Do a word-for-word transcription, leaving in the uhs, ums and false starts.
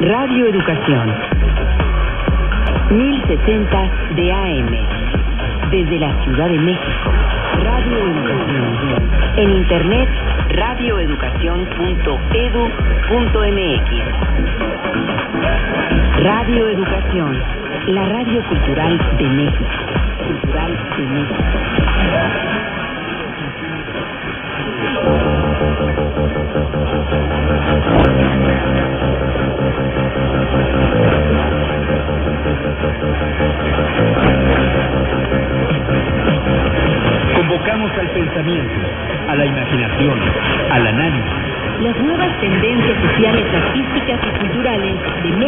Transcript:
Radio Educación. mil sesenta de A M. Desde la Ciudad de México. Radio Educación. En internet, radioeducación punto edu punto m x. Radio Educación. La radio cultural de México. Cultural de México. Convocamos al pensamiento, a la imaginación, al análisis. Las nuevas tendencias sociales, artísticas y culturales de México.